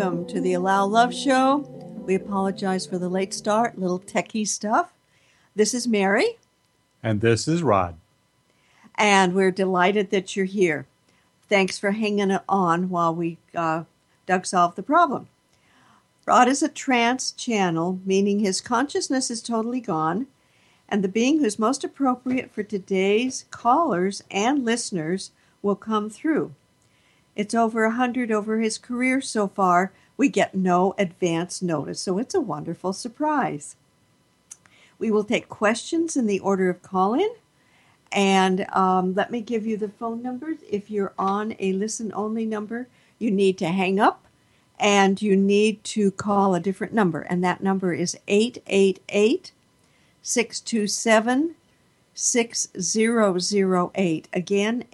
welcome to the Allow Love Show. We apologize for the late start, little techie stuff. This is Mary. And this is Rod. And we're delighted that you're here. Thanks for hanging it on while we Doug solved the problem. Rod is a trance channel, meaning his consciousness is totally gone, and the being who's most appropriate for today's callers and listeners will come through. It's over 100 over his career so far. We get no advance notice, so it's a wonderful surprise. We will take questions in the order of call-in, and let me give you the phone numbers. If you're on a listen-only number, you need to hang up, and you need to call a different number, and that number is 888-627-6008. Again,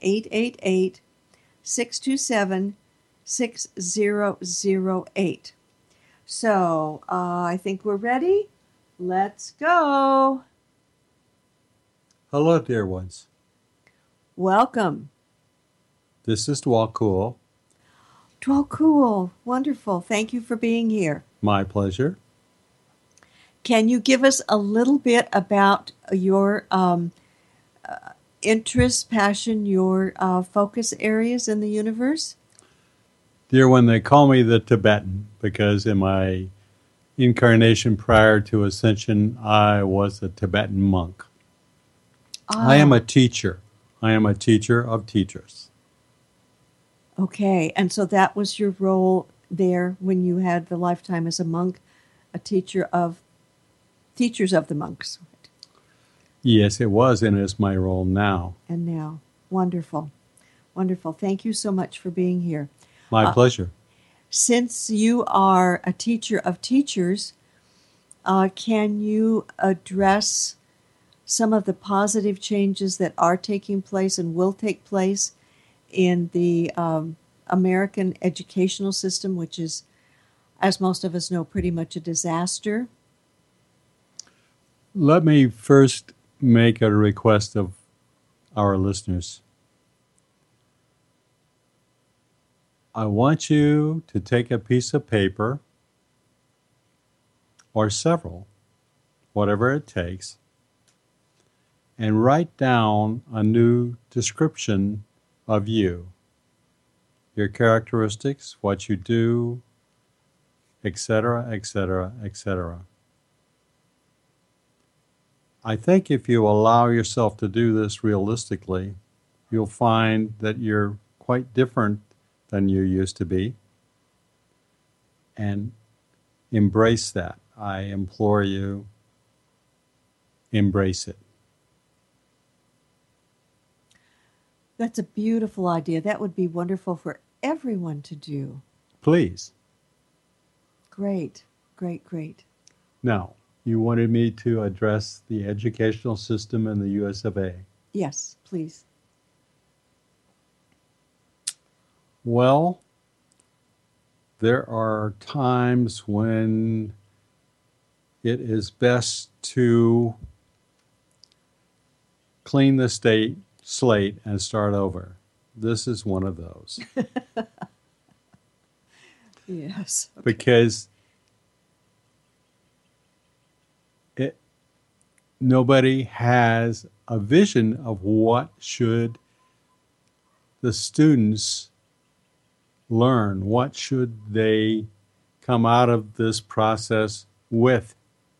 888-627-6008. So, I think we're ready. Let's go. Hello, dear ones. Welcome. This is Dwalcool. Dwalcool. Wonderful. Thank you for being here. My pleasure. Can you give us a little bit about your interest, passion, your focus areas in the universe? Dear one, they call me the Tibetan because in my incarnation prior to ascension, I was a Tibetan monk. I am a teacher. I am a teacher of teachers. Okay, and so that was your role there when you had the lifetime as a monk, a teacher of teachers of the monks. Yes, it was, and it's my role now. And now. Wonderful. Wonderful. Thank you so much for being here. My pleasure. Since you are a teacher of teachers, can you address some of the positive changes that are taking place and will take place in the American educational system, which is, as most of us know, pretty much a disaster? Let me first make a request of our listeners. I want you to take a piece of paper or several, whatever it takes, and write down a new description of you, your characteristics, what you do, etc., etc., etc. I think if you allow yourself to do this realistically, you'll find that you're quite different than you used to be, and embrace that. I implore you, embrace it. That's a beautiful idea. That would be wonderful for everyone to do. Please. Great, great, great. Now, you wanted me to address the educational system in the US of A. Yes, please. Well, there are times when it is best to clean the slate and start over. This is one of those. Yes. Okay. Because nobody has a vision of what should the students learn, what should they come out of this process with.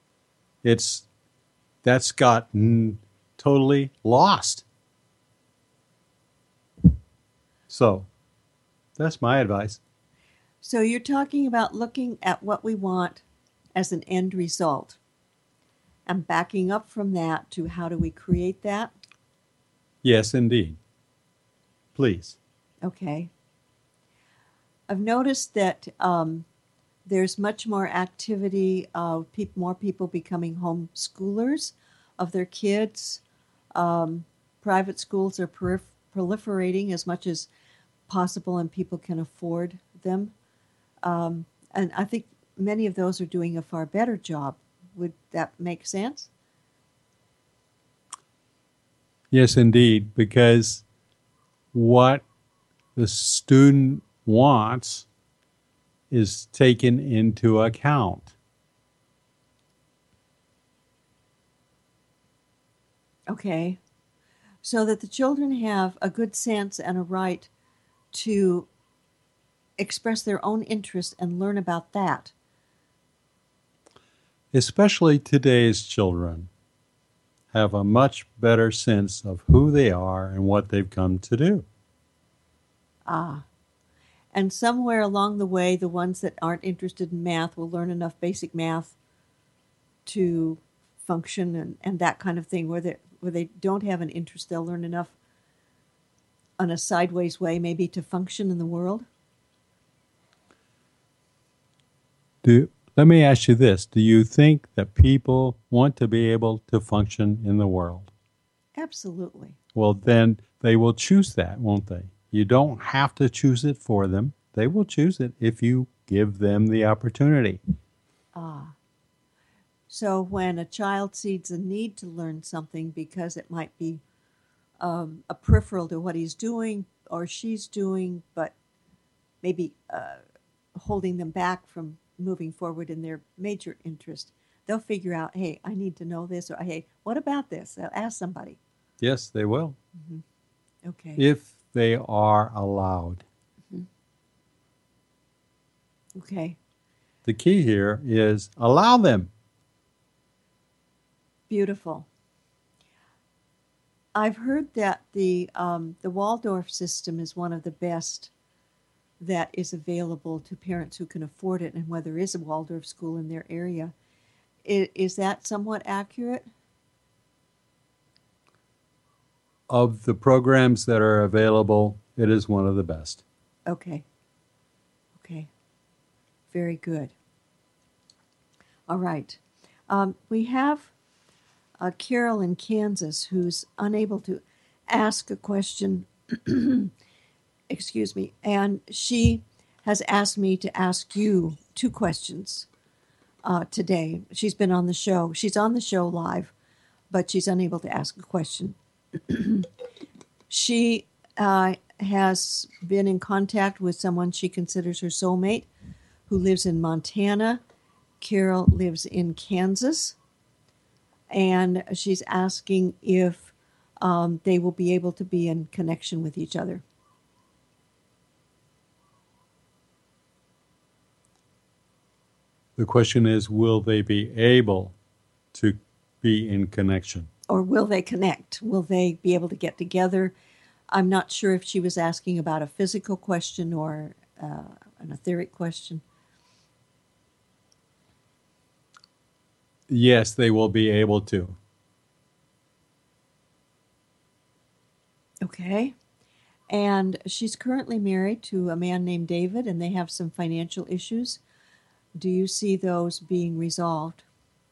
That's gotten totally lost. So that's my advice. So you're talking about looking at what we want as an end result and backing up from that to how do we create that? Yes, indeed. Please. Okay. I've noticed that there's much more activity, more people becoming homeschoolers of their kids. Private schools are proliferating as much as possible, and people can afford them. And I think many of those are doing a far better job. Would that make sense? Yes, indeed, because what the student wants is taken into account. Okay. So that the children have a good sense and a right to express their own interest and learn about that. Especially today's children have a much better sense of who they are and what they've come to do. Ah. And somewhere along the way, the ones that aren't interested in math will learn enough basic math to function and that kind of thing. Where they don't have an interest, they'll learn enough on a sideways way maybe to function in the world. Let me ask you this. Do you think that people want to be able to function in the world? Absolutely. Well, then they will choose that, won't they? You don't have to choose it for them. They will choose it if you give them the opportunity. Ah. So when a child sees a need to learn something because it might be a peripheral to what he's doing or she's doing, but maybe holding them back from moving forward in their major interest, they'll figure out, hey, I need to know this, or hey, what about this? They'll ask somebody. Yes, they will. Mm-hmm. Okay. If they are allowed. Mm-hmm. Okay. The key here is allow them. Beautiful. I've heard that the Waldorf system is one of the best that is available to parents who can afford it, and where there is a Waldorf school in their area. Is that somewhat accurate? Of the programs that are available, it is one of the best. Okay. Okay. Very good. All right. We have Carol in Kansas who's unable to ask a question. Excuse me. And she has asked me to ask you 2 questions today. She's been on the show. She's on the show live, but she's unable to ask a question. She has been in contact with someone she considers her soulmate who lives in Montana. Carol lives in Kansas. And she's asking if they will be able to be in connection with each other. The question is, will they be able to be in connection? Or will they connect? Will they be able to get together? I'm not sure if she was asking about a physical question or an etheric question. Yes, they will be able to. Okay. And she's currently married to a man named David, and they have some financial issues. Do you see those being resolved?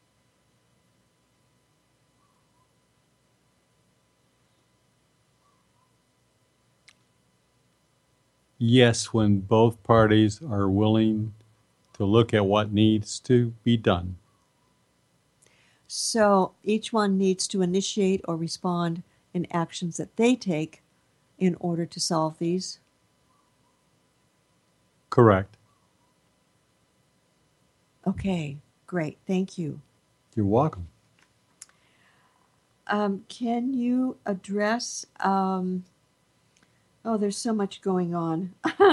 Yes, when both parties are willing to look at what needs to be done. So each one needs to initiate or respond in actions that they take in order to solve these? Correct. Okay, great. Thank you. You're welcome. Can you address, there's so much going on,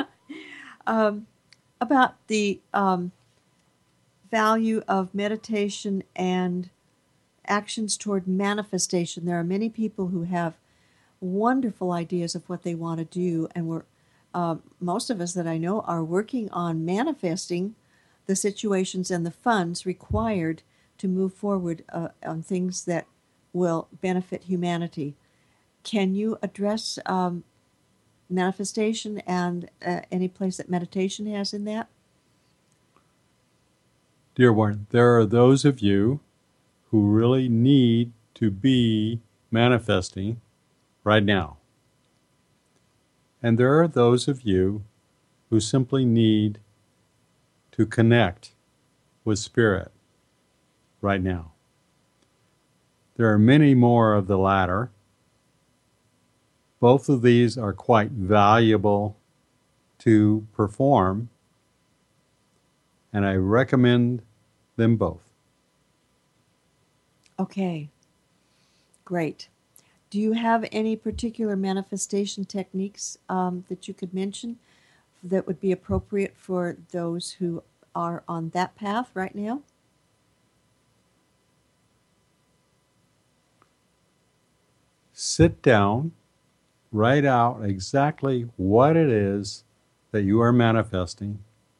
about the value of meditation and actions toward manifestation. There are many people who have wonderful ideas of what they want to do, and most of us that I know are working on manifesting the situations and the funds required to move forward on things that will benefit humanity. Can you address manifestation and any place that meditation has in that? Dear one, there are those of you who really need to be manifesting right now. And there are those of you who simply need to connect with Spirit right now. There are many more of the latter. Both of these are quite valuable to perform, and I recommend them both. Okay, great. Do you have any particular manifestation techniques that you could mention that would be appropriate for those who are on that path right now? Sit down, write out exactly what it is that you are manifesting.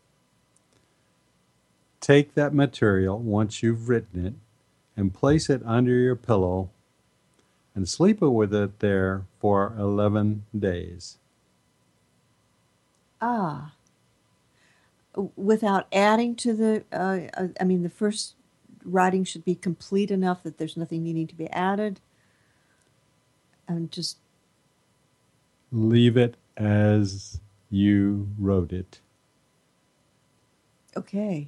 Take that material once you've written it and place it under your pillow and sleep with it there for 11 days. Ah, without adding to the first writing should be complete enough that there's nothing needing to be added. And just Leave it as you wrote it. okay.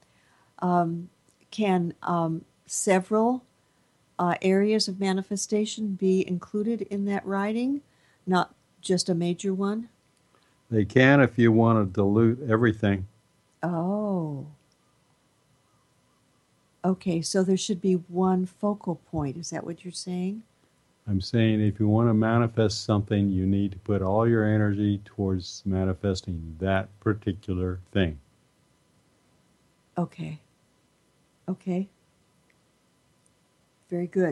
Can several areas of manifestation be included in that writing, not just a major one? They can if you want to dilute everything. Oh. Okay, so there should be one focal point. Is that what you're saying? I'm saying if you want to manifest something, you need to put all your energy towards manifesting that particular thing. Okay. Okay. Very good.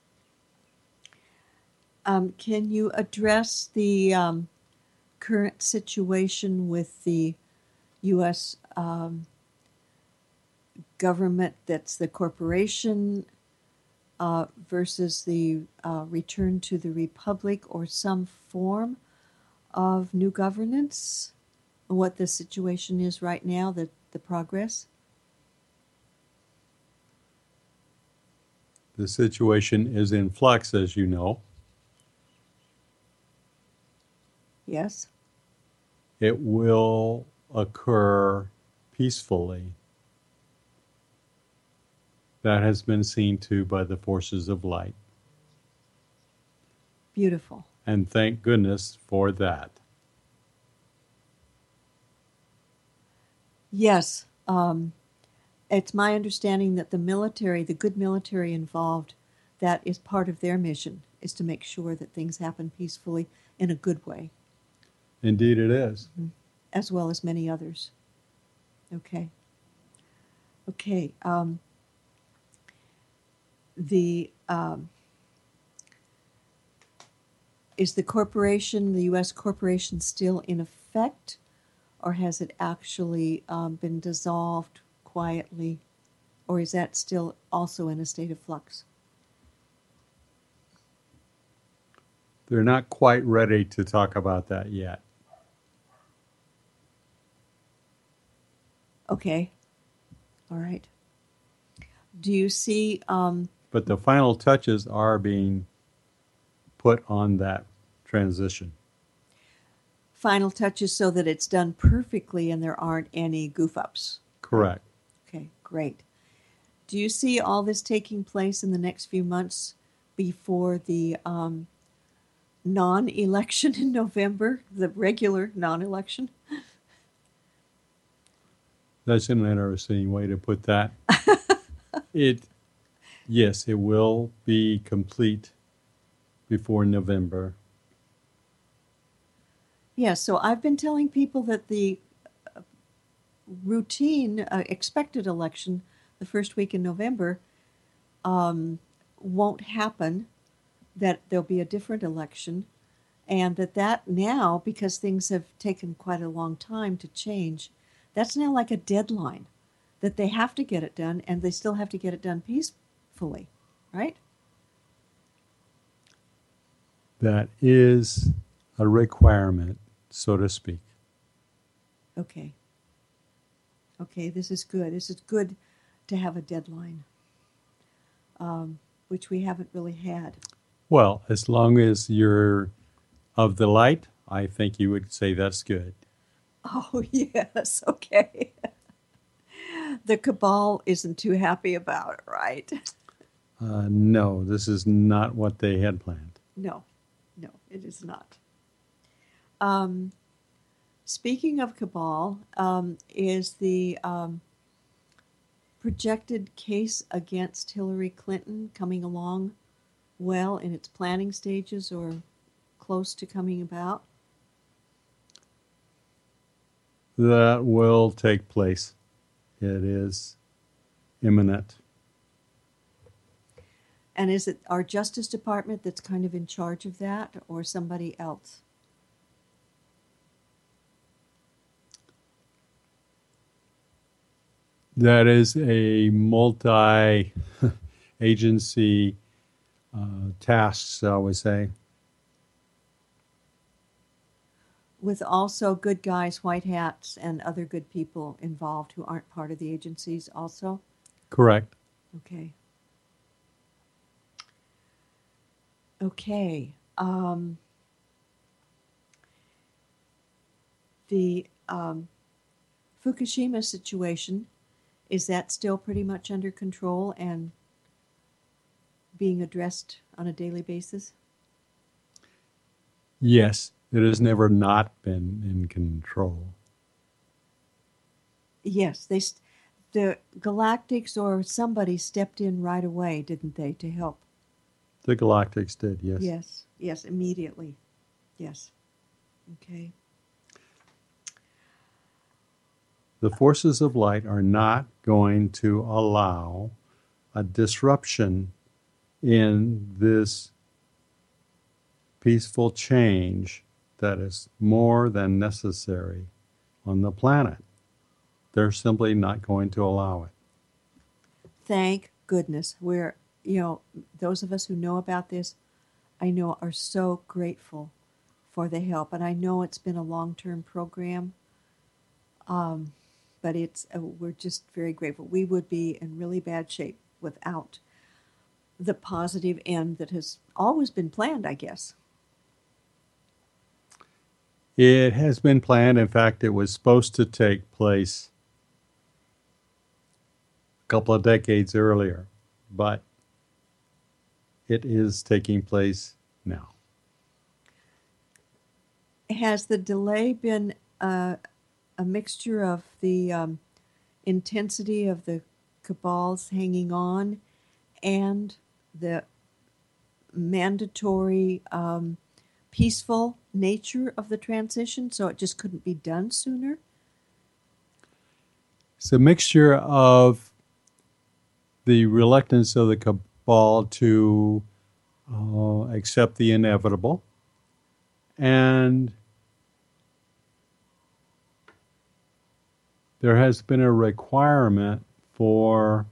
Can you address the current situation with the U.S. Government, that's the corporation, versus the return to the republic or some form of new governance? What the situation is right now, the progress? The situation is in flux, as you know. Yes? It will occur peacefully. That has been seen to by the forces of light. Beautiful. And thank goodness for that. Yes. It's my understanding that the military, the good military involved, that is part of their mission, is to make sure that things happen peacefully in a good way. Indeed it is. Mm-hmm. As well as many others. Okay. Okay. Is the corporation, the U.S. corporation, still in effect, or has it actually been dissolved quietly, or is that still also in a state of flux? They're not quite ready to talk about that yet. Okay. All right. Do you see... but the final touches are being put on that transition. Final touches so that it's done perfectly and there aren't any goof-ups? Correct. Okay, great. Do you see all this taking place in the next few months before the non-election in November, the regular non-election? That's an interesting way to put that. Yes, it will be complete before November. Yes, so I've been telling people that the routine expected election the first week in November won't happen, that there'll be a different election, and that now, because things have taken quite a long time to change, that's now like a deadline, that they have to get it done, and they still have to get it done peacefully, right? That is a requirement, so to speak. Okay. Okay, this is good. This is good to have a deadline, which we haven't really had. Well, as long as you're of the light, I think you would say that's good. Oh, yes, okay. The cabal isn't too happy about it, right? No, this is not what they had planned. No, it is not. Speaking of cabal, is the projected case against Hillary Clinton coming along well in its planning stages or close to coming about? That will take place. It is imminent. And is it our Justice Department that's kind of in charge of that, or somebody else? That is a multi agency task, shall we say. With also good guys, white hats, and other good people involved who aren't part of the agencies also? Correct. Okay. Okay. The Fukushima situation, is that still pretty much under control and being addressed on a daily basis? Yes, it has never not been in control. Yes, the Galactics or somebody stepped in right away, didn't they, to help? The Galactics did, yes. Yes, immediately. Yes. Okay. The forces of light are not going to allow a disruption in this peaceful change that is more than necessary on the planet. They're simply not going to allow it. Thank goodness. We're, those of us who know about this, I know are so grateful for the help. And I know it's been a long-term program, but we're just very grateful. We would be in really bad shape without the positive end that has always been planned, I guess. It has been planned. In fact, it was supposed to take place a couple of decades earlier, but it is taking place now. Has the delay been a mixture of the intensity of the cabals hanging on and the mandatory peaceful nature of the transition, so it just couldn't be done sooner? It's a mixture of the reluctance of the cabal to accept the inevitable, and there has been a requirement for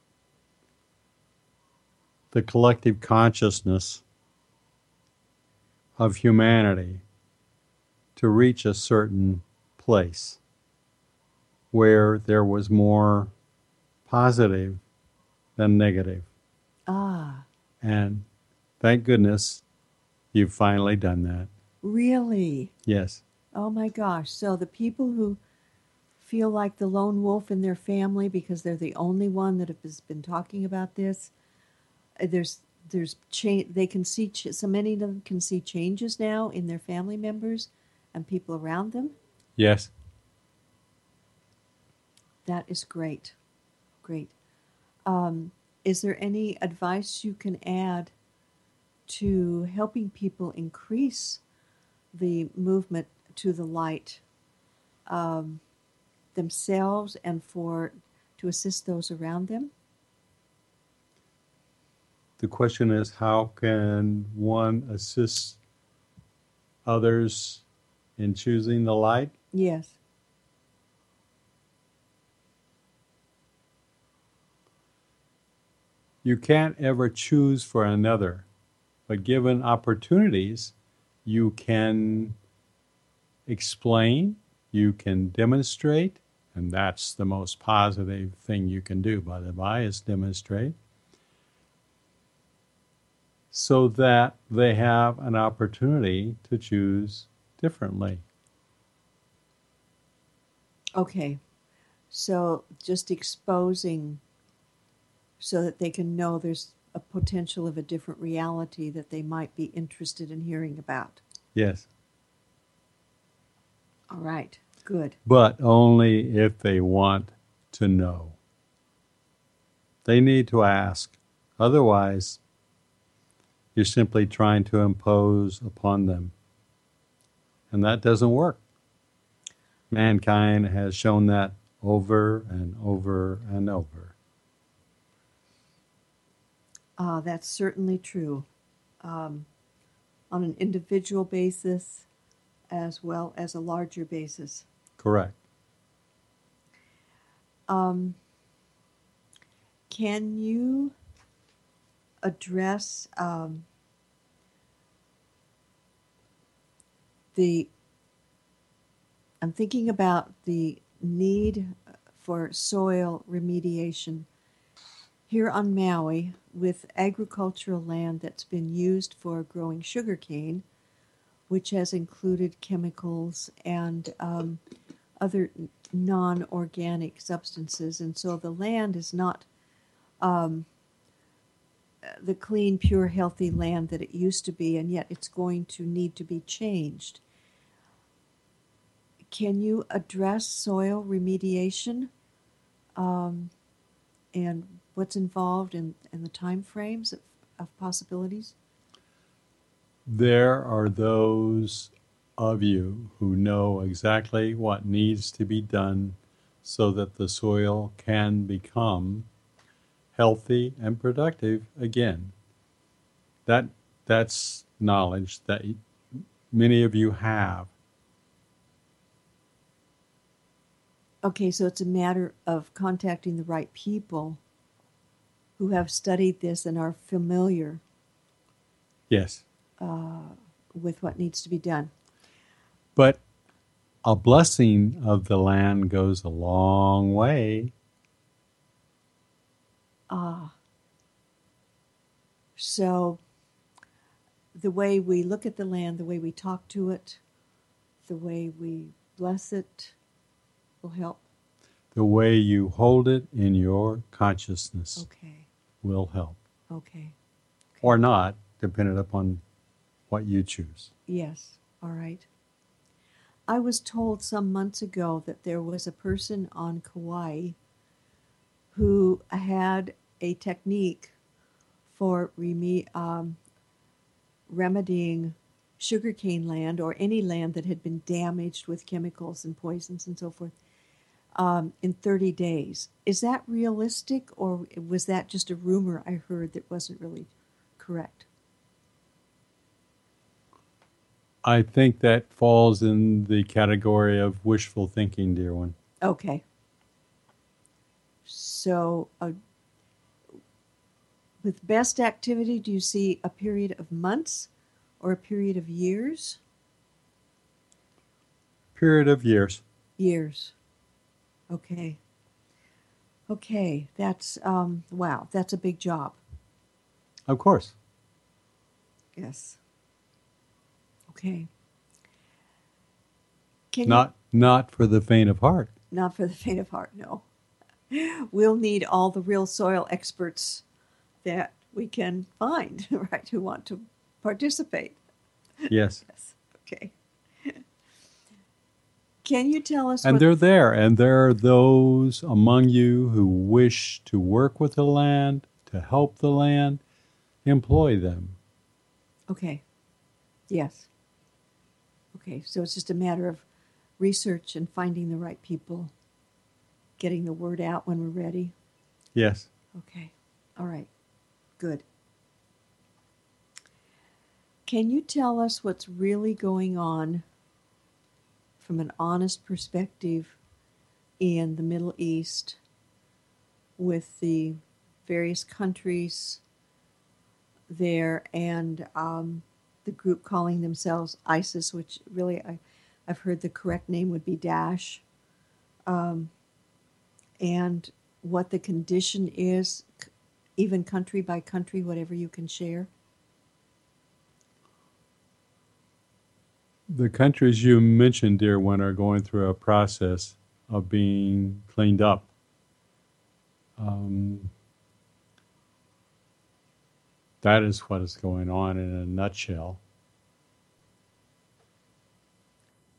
the collective consciousness of humanity to reach a certain place where there was more positive than negative. Ah. And thank goodness you've finally done that. Really? Yes. Oh my gosh. So the people who feel like the lone wolf in their family because they're the only one that has been talking about this, there's change. They can see so many of them can see changes now in their family members and people around them. Yes. That is great. Great. Is there any advice you can add to helping people increase the movement to the light themselves and to assist those around them? The question is, how can one assist others in choosing the light? Yes. You can't ever choose for another, but given opportunities, you can explain, you can demonstrate, and that's the most positive thing you can do, by the by, is demonstrate, so that they have an opportunity to choose differently. Okay. So just exposing so that they can know there's a potential of a different reality that they might be interested in hearing about. Yes. All right. Good. But only if they want to know. They need to ask. Otherwise, you're simply trying to impose upon them. And that doesn't work. Mankind has shown that over and over and over. That's certainly true. On an individual basis as well as a larger basis. Correct. Can you address I'm thinking about the need for soil remediation here on Maui with agricultural land that's been used for growing sugarcane, which has included chemicals and other non-organic substances. And so the land is not the clean, pure, healthy land that it used to be, and yet it's going to need to be changed. Can you address soil remediation and what's involved in the time frames of possibilities? There are those of you who know exactly what needs to be done so that the soil can become healthy and productive again. That's knowledge that many of you have. Okay, so it's a matter of contacting the right people who have studied this and are familiar Yes. with what needs to be done. But a blessing of the land goes a long way. So the way we look at the land, the way we talk to it, the way we bless it will help. The way you hold it in your consciousness Okay, will help. okay. Or not, depending upon what you choose. Yes, all right. I was told some months ago that there was a person on Kauai who had a technique for remedying sugarcane land or any land that had been damaged with chemicals and poisons and so forth in 30 days. Is that realistic, or was that just a rumor I heard that wasn't really correct? I think that falls in the category of wishful thinking, dear one. Okay. So, with best activity, do you see a period of months or a period of years? Period of years. Years. Okay. Okay, that's, wow, that's a big job. Of course. Yes. Okay. Can Not for the faint of heart. Not for the faint of heart, no. We'll need all the real soil experts that we can find, right, who want to participate. Yes. Yes. Okay. Can you tell us And they're there. And there are those among you who wish to work with the land, to help the land. Employ them. Okay. Yes. Okay, so it's just a matter of research and finding the right people, getting the word out when we're ready. Yes. Okay. All right. Good. Can you tell us what's really going on from an honest perspective in the Middle East with the various countries there and the group calling themselves ISIS, which really I've heard the correct name would be Daesh, and what the condition is, even country by country, whatever you can share? The countries you mentioned, dear one, are going through a process of being cleaned up. That is what is going on in a nutshell.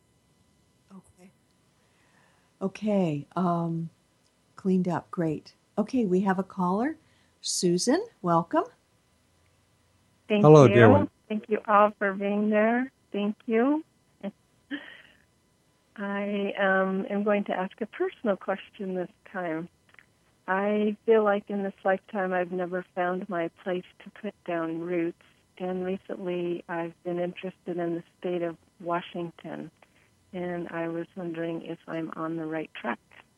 Okay. Okay. Cleaned up. Great. Okay, we have a caller. Susan, welcome. Thank Hello, you. dear one. Thank you all for being there. Thank you. I am going to ask a personal question this time. I feel like in this lifetime I've never found my place to put down roots, and recently I've been interested in the state of Washington, and I was wondering if I'm on the right track.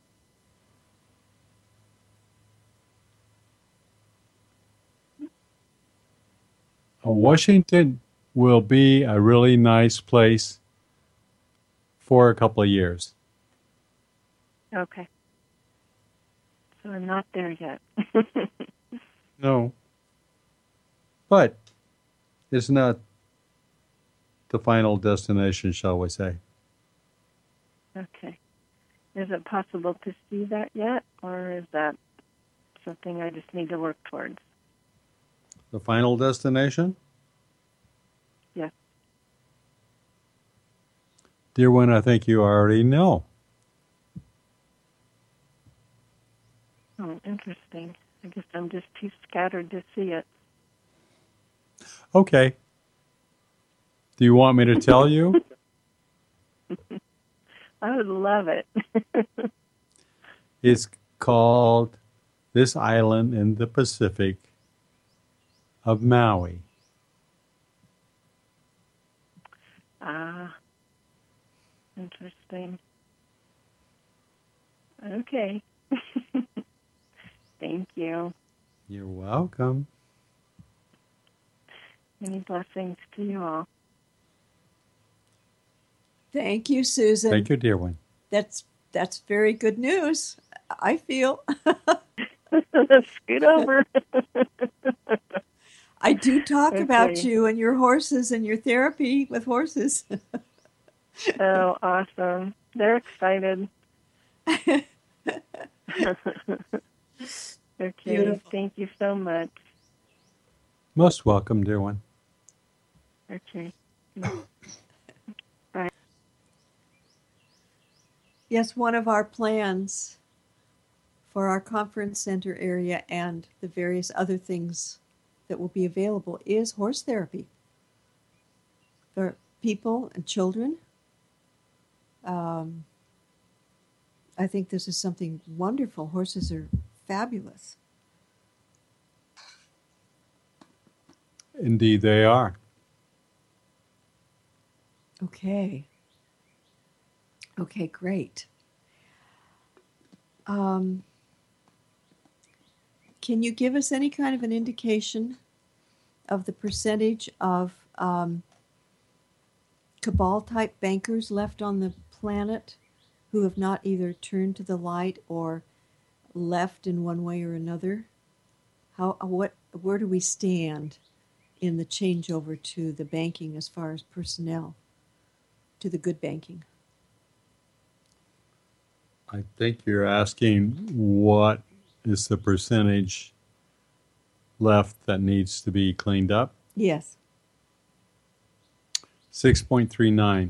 Washington will be a really nice place for a couple of years. Okay. So I'm not there yet. No. But it's not the final destination, shall we say. Okay. Is it possible to see that yet, or is that something I just need to work towards? The final destination? Yes. Dear one, I think you already know. Oh, interesting. I guess I'm just too scattered to see it. Okay. Do you want me to tell you? I would love it. It's called this island in the Pacific of Maui. Ah, interesting. Okay. Thank you. You're welcome. Many blessings to you all. Thank you, Susan. Thank you, dear one. That's very good news, I feel. Scoot over. I do talk about Okay. you and your horses and your therapy with horses. Oh, awesome. They're excited. Okay. Beautiful. Thank you so much. Most welcome, dear one. Okay. Yes, one of our plans for our conference center area and the various other things that will be available is horse therapy for people and children. I think this is something wonderful. Horses are fabulous. Indeed, they are. Okay. Okay, great. Can you give us any kind of an indication of the percentage of cabal-type bankers left on the planet who have not either turned to the light or left in one way or another? Where do we stand in the changeover to the banking as far as personnel, to the good banking? I think you're asking what is the percentage left that needs to be cleaned up? Yes. 6.39.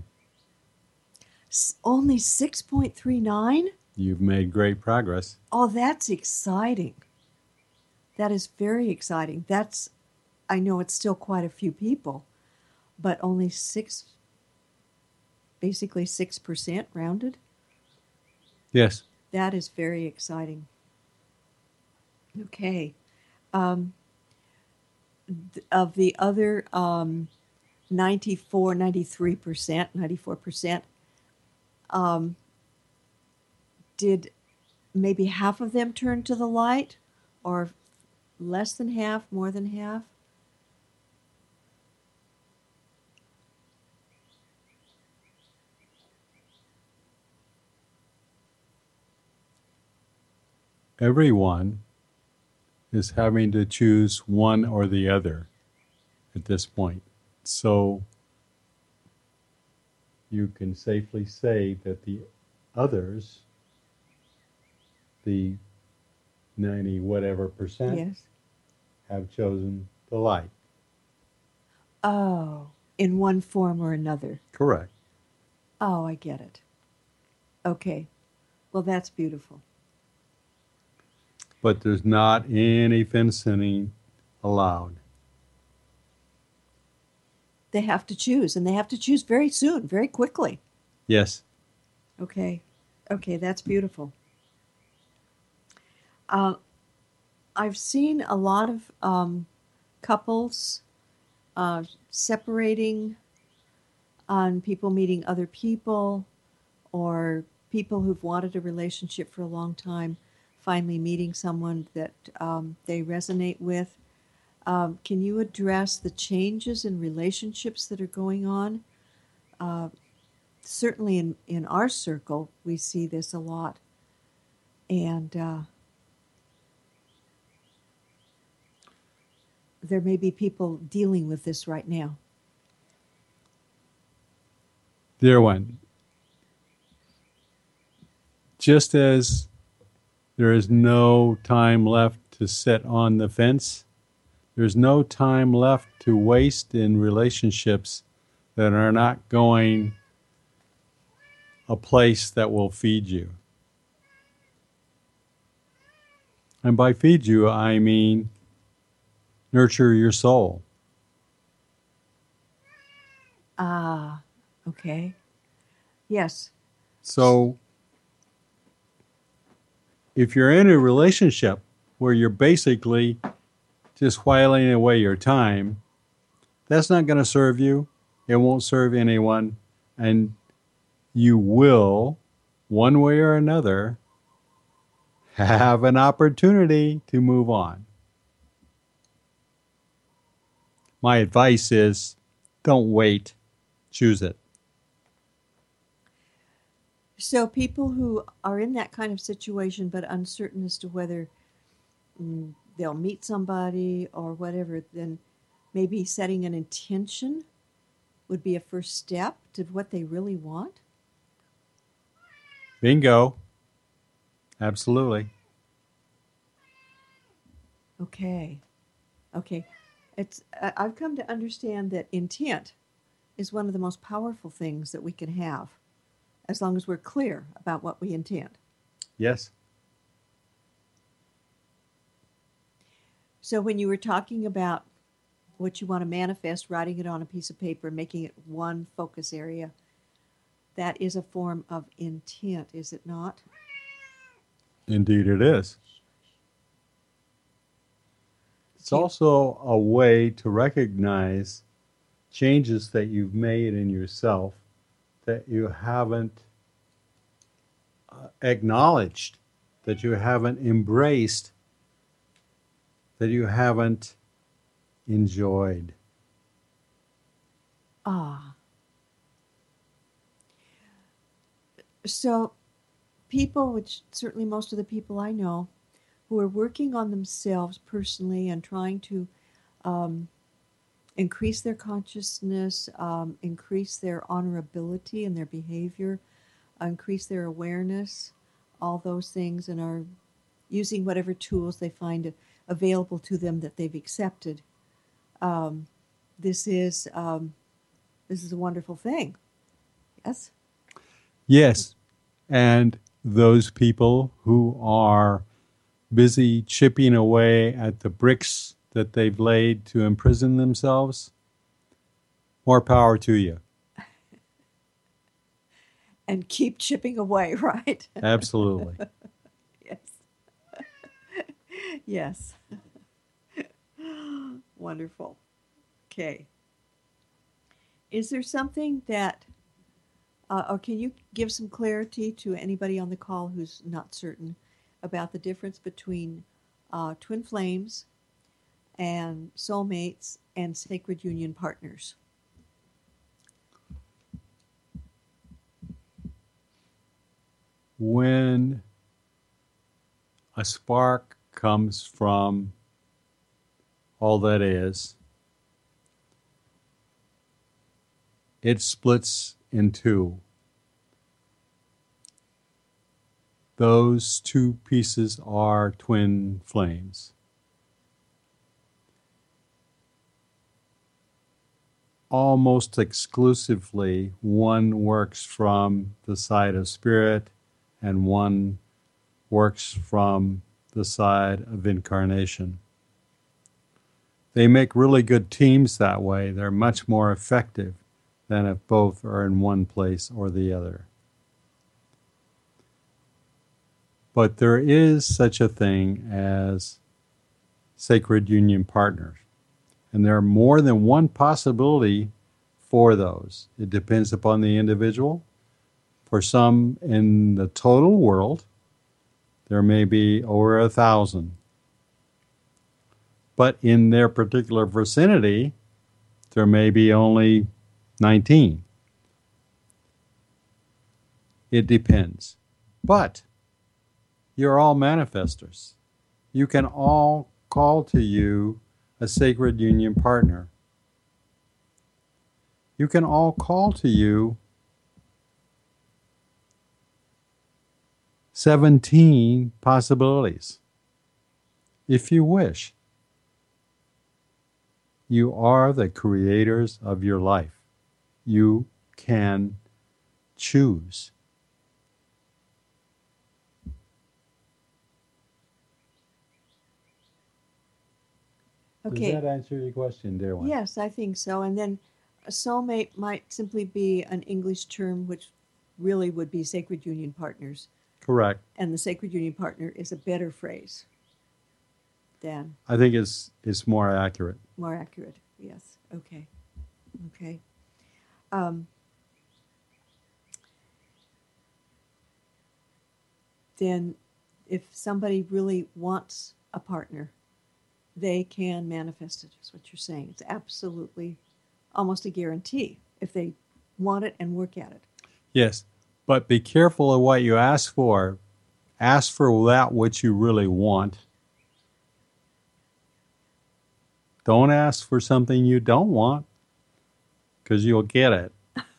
Only 6.39? You've made great progress. Oh, that's exciting. That is very exciting. I know it's still quite a few people, but only basically 6% rounded. Yes. That is very exciting. Okay. Of the other 94%, did maybe half of them turn to the light, or less than half, more than half? Everyone is having to choose one or the other at this point. So you can safely say that the others, the 90 whatever percent, Yes. have chosen the light. Oh, in one form or another. Correct. Oh, I get it. Okay. Well, that's beautiful. but there's not any fencing allowed. They have to choose, and they have to choose very soon, very quickly. Yes. Okay. Okay, that's beautiful. I've seen a lot of couples separating on people meeting other people, or people who've wanted a relationship for a long time finally meeting someone that they resonate with. Can you address the changes in relationships that are going on? Certainly in our circle, we see this a lot. And there may be people dealing with this right now. Dear one, just as there is no time left to sit on the fence, there's no time left to waste in relationships that are not going a place that will feed you. And by feed you, I mean nurture your soul. Ah, okay. Yes. So if you're in a relationship where you're basically just whiling away your time, that's not going to serve you. It won't serve anyone. And you will, one way or another, have an opportunity to move on. My advice is don't wait. Choose it. So people who are in that kind of situation but uncertain as to whether they'll meet somebody or whatever, then maybe setting an intention would be a first step to what they really want. Bingo. Absolutely. Okay. Okay. I've come to understand that intent is one of the most powerful things that we can have, as long as we're clear about what we intend. Yes. So when you were talking about what you want to manifest, writing it on a piece of paper, making it one focus area, that is a form of intent, is it not? Indeed it is. It's also a way to recognize changes that you've made in yourself that you haven't acknowledged, that you haven't embraced, that you haven't enjoyed. Ah. So people, which certainly most of the people I know, who are working on themselves personally and trying to increase their consciousness, increase their honorability in their behavior, increase their awareness, all those things, and are using whatever tools they find available to them that they've accepted. This is a wonderful thing. Yes? Yes. And those people who are busy chipping away at the bricks that they've laid to imprison themselves, more power to you. And keep chipping away, right? Absolutely. Yes. Yes. Wonderful. Okay. Is there something that, or can you give some clarity to anybody on the call who's not certain about the difference between twin flames and soulmates and sacred union partners? When a spark comes from all that is, it splits in two. Those two pieces are twin flames. Almost exclusively, one works from the side of spirit and one works from the side of incarnation. They make really good teams that way. They're much more effective than if both are in one place or the other. But there is such a thing as sacred union partners. And there are more than one possibility for those. It depends upon the individual. For some in the total world, there may be over 1,000. But in their particular vicinity, there may be only 19. It depends. But you're all manifestors. You can all call to you a sacred union partner. You can all call to you 17 possibilities, if you wish. You are the creators of your life. You can choose. Okay. Does that answer your question, dear one? Yes, I think so. And then a soulmate might simply be an English term which really would be sacred union partners. Correct. And the sacred union partner is a better phrase than I think it's more accurate. more accurate. Yes. Okay. Okay. Then if somebody really wants a partner, they can manifest it, is what you're saying. It's absolutely almost a guarantee if they want it and work at it. Yes, but be careful of what you ask for. Ask for that which you really want. Don't ask for something you don't want, because you'll get it.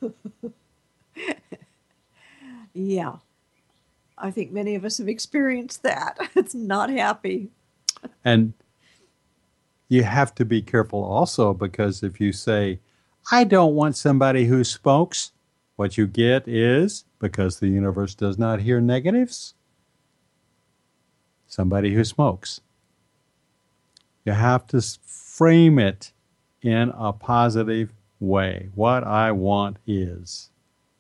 Yeah. I think many of us have experienced that. It's not happy. And you have to be careful also, because if you say, I don't want somebody who smokes, what you get is, because the universe does not hear negatives, somebody who smokes. You have to frame it in a positive way. What I want is.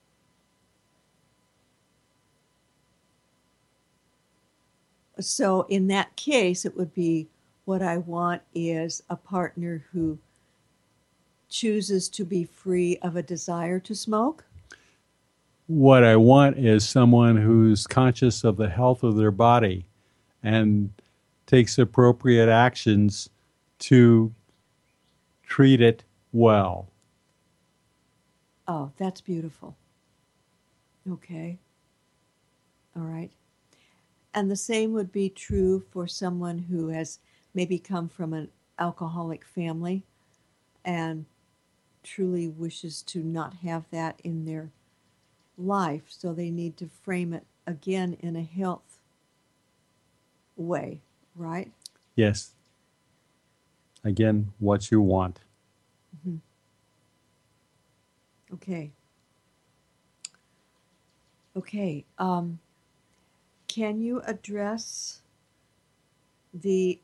So in that case, it would be what I want is a partner who chooses to be free of a desire to smoke. What I want is someone who's conscious of the health of their body and takes appropriate actions to treat it well. Oh, that's beautiful. Okay. All right. And the same would be true for someone who has maybe come from an alcoholic family and truly wishes to not have that in their life. So they need to frame it again in a health way, right? Yes. Again, what you want. Mm-hmm. Okay. Okay. Can you address the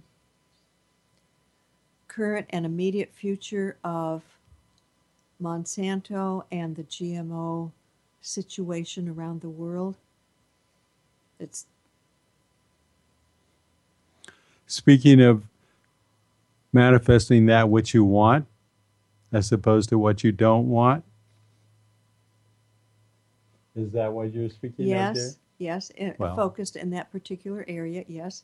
current and immediate future of Monsanto and the GMO situation around the world? It's Speaking of manifesting that which you want as opposed to what you don't want, is that what you're speaking of, dear? Yes, Well. focused in that particular area, yes.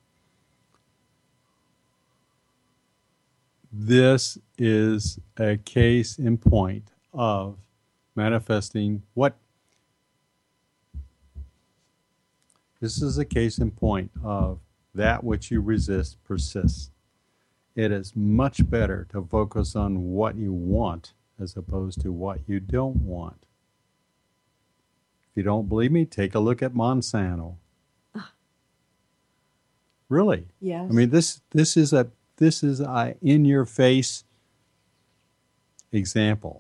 This is a case in point of manifesting what? This is a case in point of that which you resist persists. It is much better to focus on what you want as opposed to what you don't want. If you don't believe me, take a look at Monsanto. Really? Yes. I mean, this is a in your face example.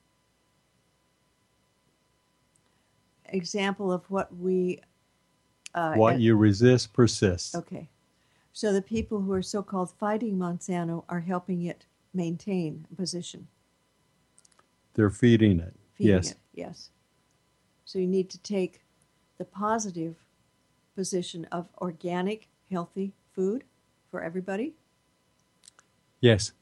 Example of what we What and- you resist persists. Okay. So the people who are so called fighting Monsanto are helping it maintain a position, They're feeding it. feeding Yes. it. Yes. So you need to take the positive position of organic, healthy food for everybody. Yes.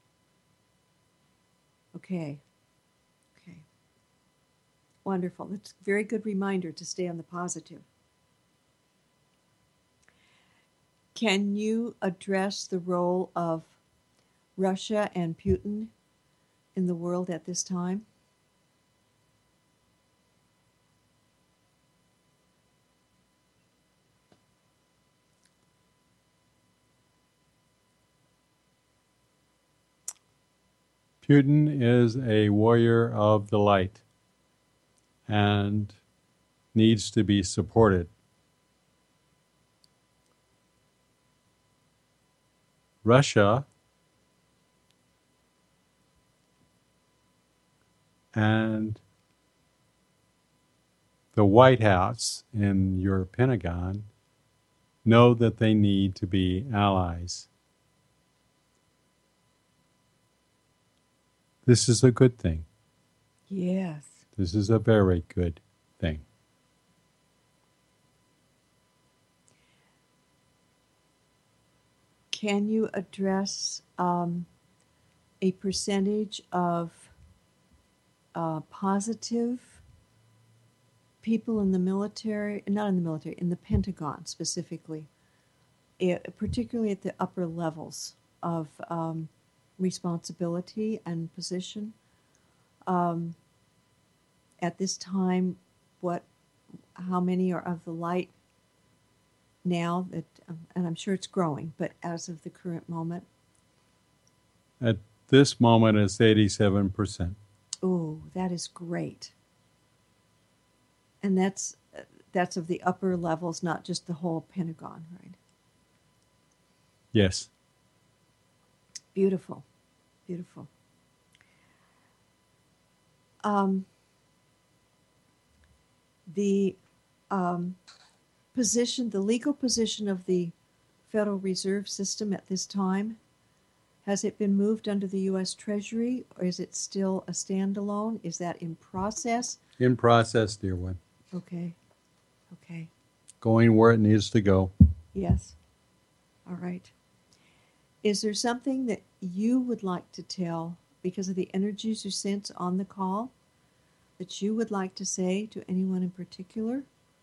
Okay. Okay. Wonderful. That's a very good reminder to stay on the positive. Can you address the role of Russia and Putin in the world at this time? Putin is a warrior of the light and needs to be supported. Russia and the White House and your Pentagon know that they need to be allies. This is a good thing. Yes. This is a very good thing. Can you address a percentage of positive people in the military, not in the military, in the Pentagon specifically, particularly at the upper levels of responsibility and position? At this time, how many are of the light now that, and I'm sure it's growing, but as of the current moment? At this moment, it's 87%. Oh, that is great. And that's of the upper levels, not just the whole Pentagon, right? Yes. Beautiful, beautiful. The position, the legal position of the Federal Reserve System at this time, has it been moved under the U.S. Treasury, or is it still a standalone? Is that in process? In process, dear one. Okay, okay, Going where it needs to go. yes. All right. Is there something that you would like to tell, because of the energies you sense on the call, that you would like to say to anyone in particular?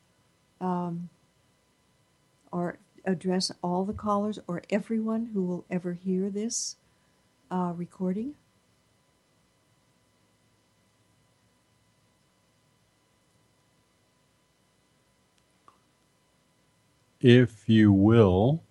Or address all the callers or everyone who will ever hear this recording? If you will,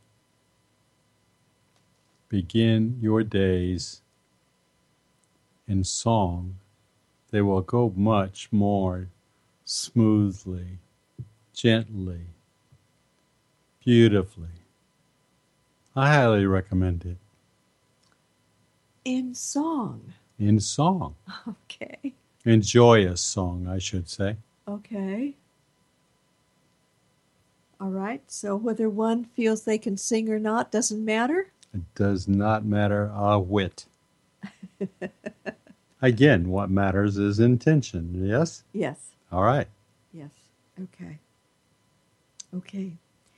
begin your days in song, they will go much more smoothly, gently, beautifully. I highly recommend it. In song. In song. Okay. In joyous song, I should say. Okay. All right. So whether one feels they can sing or not doesn't matter? It does not matter a whit. Again, what matters is intention, yes? Yes. All right. Yes. Okay. Okay.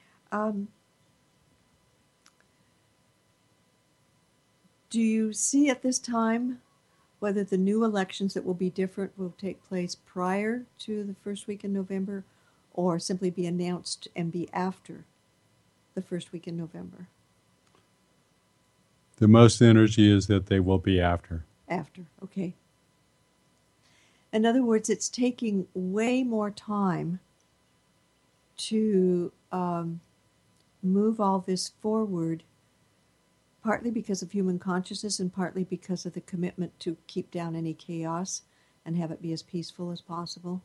Do you see at this time whether the new elections that will be different will take place prior to the first week in November, or simply be announced and be after the first week in November? The most energy is that they will be after. After, okay. In other words, it's taking way more time to move all this forward, partly because of human consciousness and partly because of the commitment to keep down any chaos and have it be as peaceful as possible.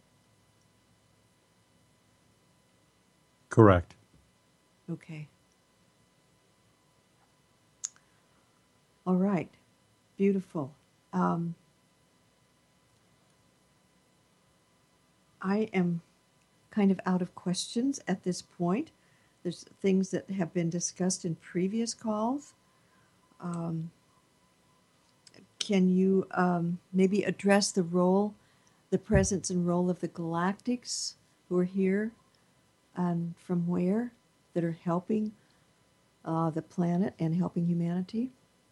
Correct. Okay. All right. Beautiful. I am kind of out of questions at this point. There's things that have been discussed in previous calls. Can you maybe address the presence and role of the galactics who are here and from where, that are helping the planet and helping humanity?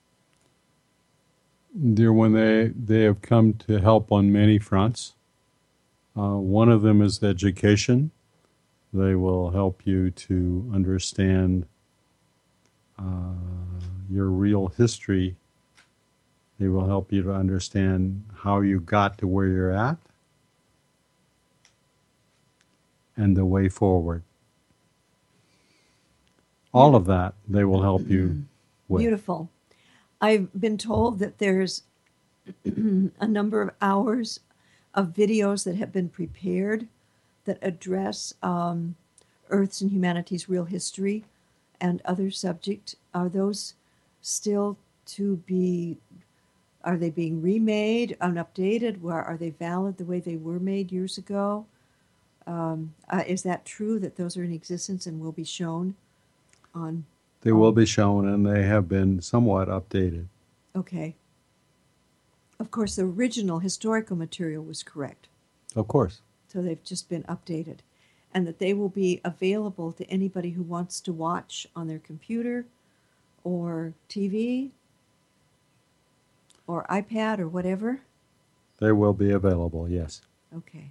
Dear one, they have come to help on many fronts. One of them is education. They will help you to understand your real history. They will help you to understand how you got to where you're at and the way forward. All of that they will help you with. Beautiful. I've been told that there's a number of hours of videos that have been prepared that address Earth's and humanity's real history and other subject. Are those still to be, are they being remade and updated? Are they valid the way they were made years ago? Is that true that those are in existence and will be shown on? They will be shown, and they have been somewhat updated. Okay. Of course, the original historical material was correct. Of course. So they've just been updated. And that they will be available to anybody who wants to watch on their computer or TV or iPad or whatever? They will be available, yes. Okay.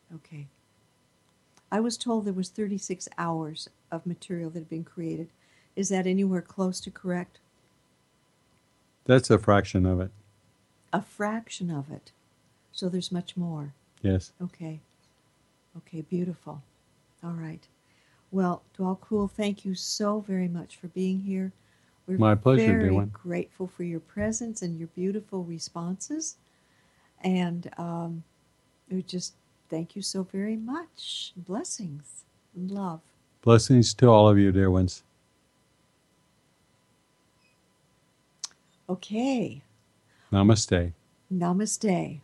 I was told there was 36 hours of material that had been created. Is that anywhere close to correct? That's a fraction of it. A fraction of it. So there's much more. Yes. Okay, beautiful. All right. Well, Dwalkul, thank you so very much for being here. We're My pleasure, dear very one. grateful for your presence and your beautiful responses. And we just thank you so very much. Blessings and love. Blessings to all of you, dear ones. Okay. Namaste. Namaste.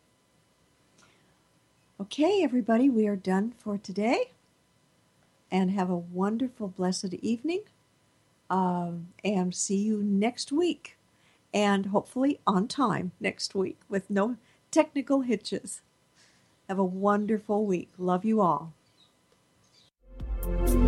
Okay, everybody, we are done for today. And have a wonderful, blessed evening. And see you next week. And hopefully on time next week with no technical hitches. Have a wonderful week. Love you all.